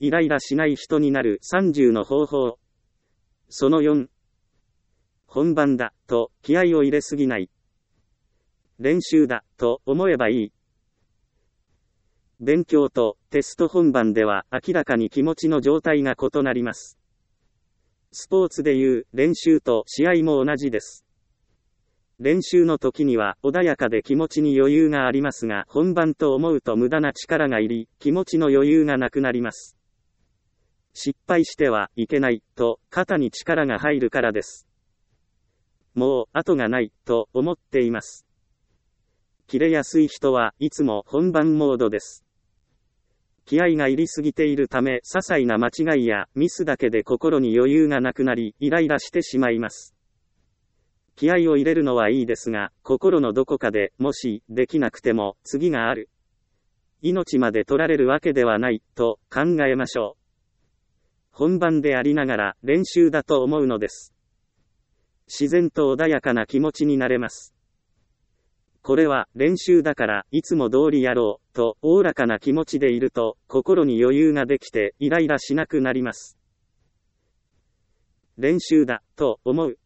イライラしない人になる30の方法。その4。本番だ、と気合を入れすぎない。練習だ、と思えばいい。勉強とテスト本番では明らかに気持ちの状態が異なります。スポーツでいう練習と試合も同じです。練習の時には穏やかで気持ちに余裕がありますが、本番と思うと無駄な力がいり、気持ちの余裕がなくなります。失敗してはいけないと肩に力が入るからです。もう後がないと思っています。切れやすい人はいつも本番モードです。気合が入りすぎているため、些細な間違いやミスだけで心に余裕がなくなり、イライラしてしまいます。気合を入れるのはいいですが、心のどこかで、もしできなくても次がある。命まで取られるわけではない、と考えましょう。本番でありながら練習だと思うのです。自然と穏やかな気持ちになれます。これは練習だからいつも通りやろうとおおらかな気持ちでいると心に余裕ができてイライラしなくなります。練習だと思う。